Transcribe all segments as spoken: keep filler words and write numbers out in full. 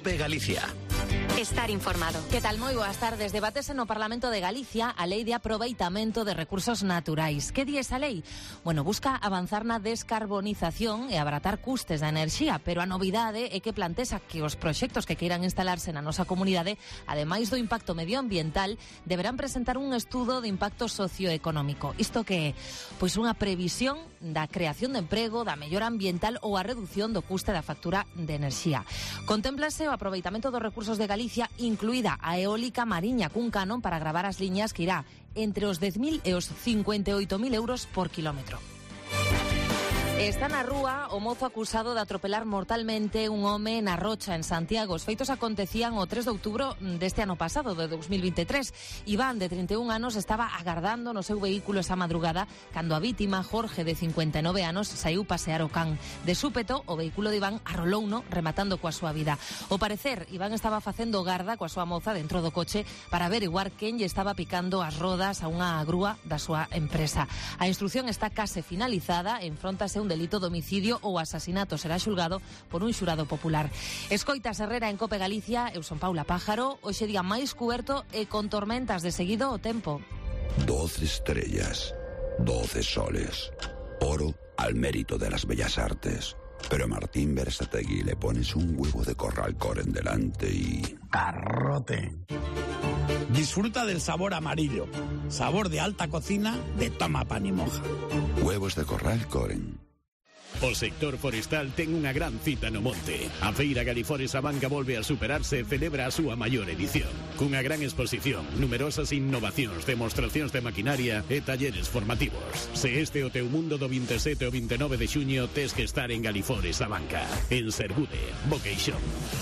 COPE Galicia. Estar informado. Que tal? Moi boas tardes. Debatese no Parlamento de Galicia a Lei de Aproveitamento de Recursos Naturais. Que di esa lei? Bueno, busca avanzar na descarbonización e abaratar custes da enerxía, pero a novidade é que plantesa que os proxectos que queiran instalarse na nosa comunidade, ademais do impacto medioambiental, deberán presentar un estudo de impacto socioeconómico. Isto que é? Pois unha previsión da creación de emprego, da mellora ambiental ou a reducción do custe da factura de enerxía. Contémplase o aproveitamento dos recursos de Galicia, incluída a eólica mariña cun canon para gravar as liñas que irá entre os dez mil e os cincuenta e oito mil euros por kilómetro. Está na rúa o mozo acusado de atropelar mortalmente un home na Rocha, en Santiago. Os feitos acontecían o tres de outubro deste ano pasado, de dos mil veintitrés. Iván, de trinta e un anos, estaba agardando no seu vehículo esa madrugada cando a vítima, Jorge, de cincuenta e nove anos, saiu pasear o can. De súpeto, o vehículo de Iván arrolouno, rematando coa súa vida. Ao parecer, Iván estaba facendo garda coa súa moza dentro do coche para averiguar quen lle estaba picando as rodas a unha grúa da súa empresa. A instrucción está case finalizada, enfróntase un delito de homicidio ou asasinato, será xulgado por un xurado popular. Escoitas Herrera en COPE Galicia, eu son Paula Pájaro. Hoxe día máis cuberto e con tormentas de seguido o tempo. Doce estrellas, doce soles, oro al mérito de las bellas artes. Pero a Martín Berasategui le pones un huevo de corral en delante y... ¡Garrote! Disfruta del sabor amarillo, sabor de alta cocina de Toma Pan y Moja. Huevos de corral Coren. O sector forestal ten unha gran cita no monte. A Feira Galifores Abanca volve a superarse e celebra a súa maior edición. Cunha gran exposición, numerosas innovacións, demostracións de maquinaria e talleres formativos. Se este é o teu mundo do vinte e sete ao vinte e nove de xuño, tes que estar en Galifores Abanca. En Sergude, Boqueixón.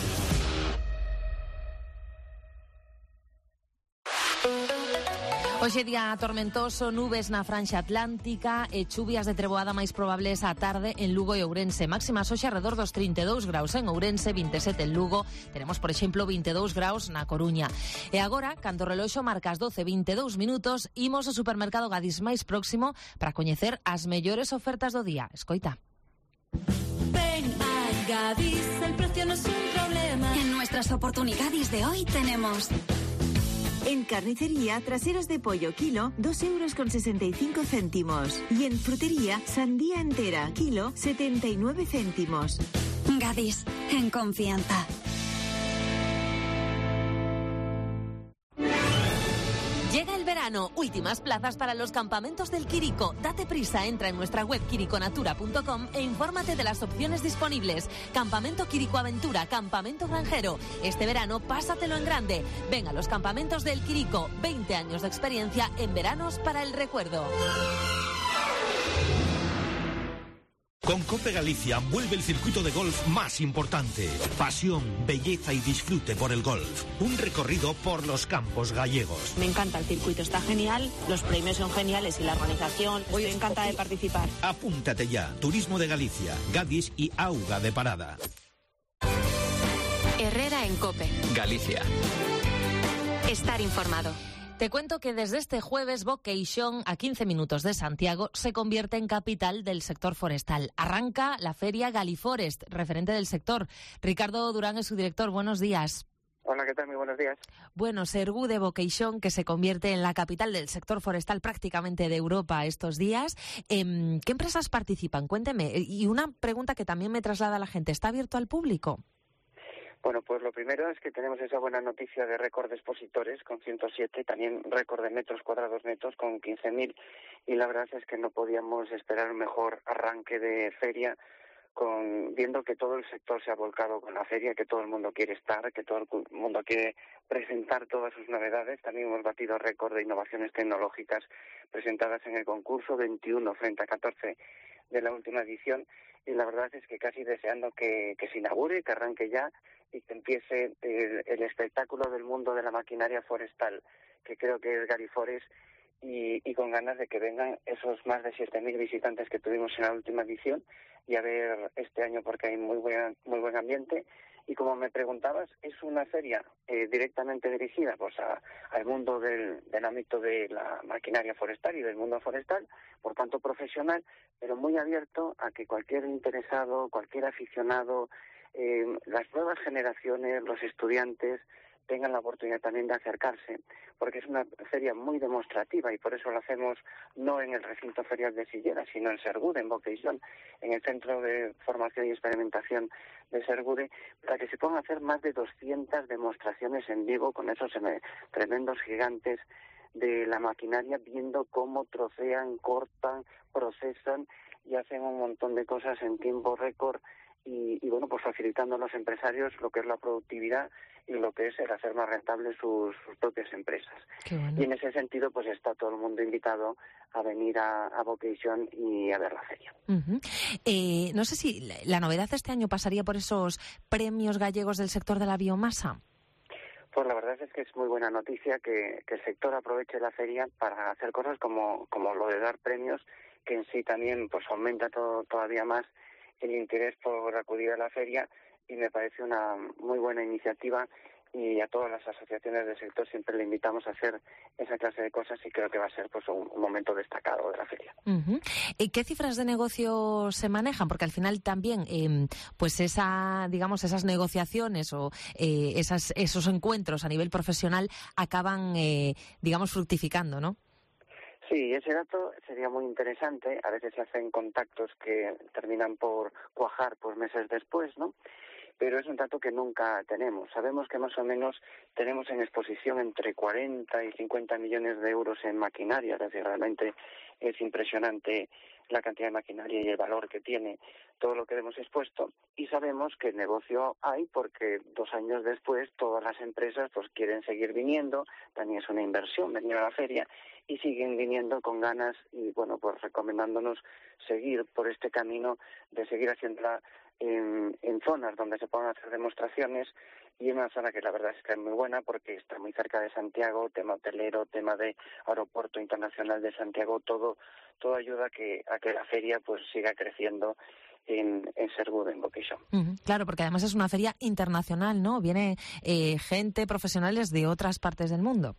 Hoxe día tormentoso, nubes na franxa atlántica e chuvias de treboada máis probables á tarde en Lugo e Ourense. Máximas hoxe alrededor dos trinta e dous graus en Ourense, vinte e sete en Lugo. Tenemos, por exemplo, vinte e dous graus na Coruña. E agora, cando o reloxo marca as doce e vinte e dous minutos, imos ao supermercado Gadis máis próximo para coñecer as mellores ofertas do día. Escoita. Ven a Gadis, el precio no es un problema. En nuestras oportunidades de hoy tenemos... En carnicería, traseros de pollo kilo, dos euros con sesenta y cinco céntimos. Y en frutería, sandía entera, kilo, setenta y nueve céntimos. Gadis, en confianza. Llega el verano, últimas plazas para los campamentos del Quirico. Date prisa, entra en nuestra web quiriconatura punto com e infórmate de las opciones disponibles. Campamento Quirico Aventura, Campamento Granjero. Este verano, pásatelo en grande. Ven a los campamentos del Quirico. veinte años de experiencia en veranos para el recuerdo. Con COPE Galicia vuelve el circuito de golf más importante. Pasión, belleza y disfrute por el golf. Un recorrido por los campos gallegos. Me encanta el circuito, está genial, los premios son geniales y la organización, estoy encantada de participar. Apúntate ya. Turismo de Galicia, Gadis y Auga de Parada. Herrera en COPE. Galicia. Estar informado. Te cuento que desde este jueves Boqueixón, a quince minutos de Santiago, se convierte en capital del sector forestal. Arranca la feria Galiforest, referente del sector. Ricardo Durán es su director. Buenos días. Hola, ¿qué tal? Muy buenos días. Bueno, Sergude, Boqueixón, que se convierte en la capital del sector forestal prácticamente de Europa estos días. Eh, ¿Qué empresas participan? Cuénteme. Y una pregunta que también me traslada la gente. ¿Está abierto al público? Bueno, pues lo primero es que tenemos esa buena noticia de récord de expositores con ciento siete, también récord de metros cuadrados netos con quince mil, y la verdad es que no podíamos esperar un mejor arranque de feria, con viendo que todo el sector se ha volcado con la feria, que todo el mundo quiere estar, que todo el mundo quiere presentar todas sus novedades. También hemos batido récord de innovaciones tecnológicas presentadas en el concurso, veintiuno frente a catorce de la última edición, y la verdad es que casi deseando que, que se inaugure, que arranque ya y que empiece el, el espectáculo del mundo de la maquinaria forestal, que creo que es Galiforest, y, y con ganas de que vengan esos más de siete mil visitantes que tuvimos en la última edición, y a ver este año porque hay muy buen, muy buen ambiente. Y como me preguntabas, es una feria eh, directamente dirigida pues a, al mundo del, del ámbito de la maquinaria forestal y del mundo forestal, por tanto profesional, pero muy abierto a que cualquier interesado, cualquier aficionado, eh, las nuevas generaciones, los estudiantes, tengan la oportunidad también de acercarse, porque es una feria muy demostrativa y por eso la hacemos no en el recinto ferial de Silleda, sino en Sergude, en Vocation, en el Centro de Formación y Experimentación de Sergude, para que se puedan hacer más de doscientas demostraciones en vivo con esos tremendos gigantes de la maquinaria, viendo cómo trocean, cortan, procesan y hacen un montón de cosas en tiempo récord y, y bueno, pues facilitando a los empresarios lo que es la productividad y lo que es el hacer más rentables sus, sus propias empresas. Bueno. Y en ese sentido, pues está todo el mundo invitado a venir a, a Vocation y a ver la feria. Uh-huh. Eh, no sé si la, la novedad este año pasaría por esos premios gallegos del sector de la biomasa. Pues la verdad es que es muy buena noticia que, que el sector aproveche la feria para hacer cosas como, como lo de dar premios, que en sí también pues aumenta todo, todavía más el interés por acudir a la feria, y me parece una muy buena iniciativa, y a todas las asociaciones del sector siempre le invitamos a hacer esa clase de cosas y creo que va a ser pues un, un momento destacado de la feria. Uh-huh. ¿Y qué cifras de negocio se manejan? Porque al final también eh, pues esa, digamos, esas negociaciones o eh, esas, esos encuentros a nivel profesional acaban, eh, digamos, fructificando, ¿no? Sí, ese dato sería muy interesante. A veces se hacen contactos que terminan por cuajar pues meses después, ¿no? Pero es un dato que nunca tenemos. Sabemos que más o menos tenemos en exposición entre cuarenta y cincuenta millones de euros en maquinaria, es decir, realmente es impresionante la cantidad de maquinaria y el valor que tiene todo lo que hemos expuesto, y sabemos que el negocio hay porque dos años después todas las empresas pues quieren seguir viniendo, también es una inversión venir a la feria, y siguen viniendo con ganas y bueno, pues recomendándonos seguir por este camino de seguir haciéndola en, en zonas donde se puedan hacer demostraciones, y en una zona que la verdad es que es muy buena porque está muy cerca de Santiago, tema hotelero, tema de aeropuerto internacional de Santiago, todo todo ayuda a que a que la feria pues siga creciendo en, en Sergude, en Vocation. Uh-huh. Claro, porque además es una feria internacional, ¿no? Viene eh, gente, profesionales de otras partes del mundo.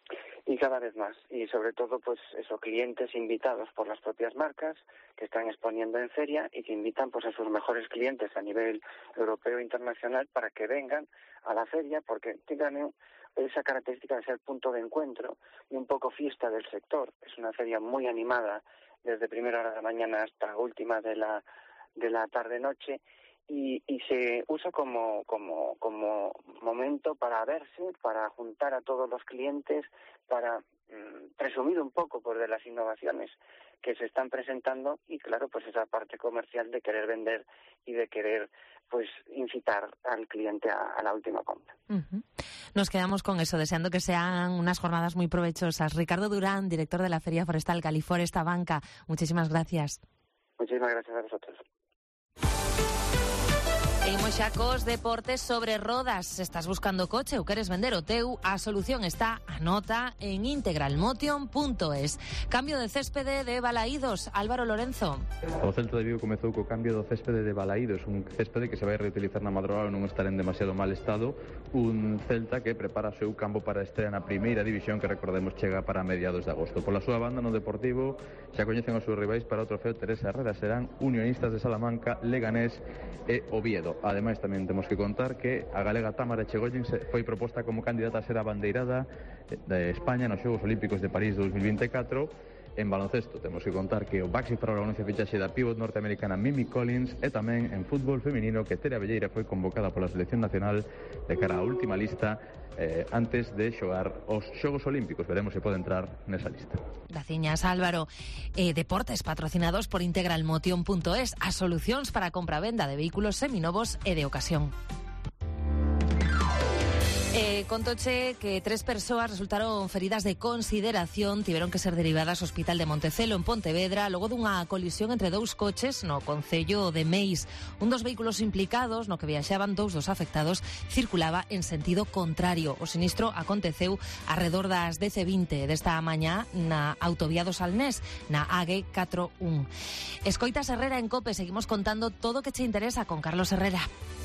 Y cada vez más, y sobre todo pues eso, clientes invitados por las propias marcas que están exponiendo en feria y que invitan pues a sus mejores clientes a nivel europeo e internacional para que vengan a la feria, porque tienen esa característica de ser punto de encuentro y un poco fiesta del sector. Es una feria muy animada desde primera hora de la mañana hasta última de la de la tarde-noche, y, y se usa como, como, como momento para verse, para juntar a todos los clientes, para mm, presumir un poco pues, de las innovaciones que se están presentando, y claro, pues esa parte comercial de querer vender y de querer pues incitar al cliente a, a la última compra. Uh-huh. Nos quedamos con eso, deseando que sean unas jornadas muy provechosas. Ricardo Durán, director de la Feria Forestal Galiforest Abanca, muchísimas gracias. Muchísimas gracias a vosotros. Imos xa cos deportes sobre rodas. Se estás buscando coche ou queres vender o teu, a solución está, anota, en integralmotion punto es. Cambio de céspede de Balaídos. Álvaro Lorenzo. O Celta de Vigo comezou co cambio do céspede de Balaídos, un céspede que se vai reutilizar na madrugada e non estar en demasiado mal estado. Un Celta que prepara o seu campo para a estrea na primeira división, que recordemos chega para mediados de agosto. Pola súa banda no Deportivo xa coñecen os seus rivais para o trofeo Teresa Herrera. Serán Unionistas de Salamanca, Leganés e Oviedo. Ademais, tamén temos que contar que a galega Támara Echegollen foi proposta como candidata a ser a bandeirada de España nos Xogos Olímpicos de París dos mil vinte e catro. En baloncesto temos que contar que o Baxi para o anuncia fichaxe da pívot norteamericana Mimi Collins, e tamén en fútbol feminino que Tere Abelleira foi convocada pola selección nacional de cara á última lista eh, antes de xogar os Xogos Olímpicos. Veremos se pode entrar nesa lista. Graciñas, Álvaro. Eh, deportes patrocinados por integralmotion punto es, as solucións para a compra-venda de vehículos seminovos e de ocasión. Eh, contoche que tres persoas resultaron feridas de consideración, tiveron que ser derivadas ao Hospital de Montecelo en Pontevedra logo dunha colisión entre dous coches no concello de Meis. Un dos vehículos implicados, no que viaxaban dous dos afectados, circulaba en sentido contrario. O sinistro aconteceu arredor das dez e vinte desta mañá na autovía do Salnés, na A G catro un. Escoitas Herrera en COPE, seguimos contando todo o que che interesa con Carlos Herrera.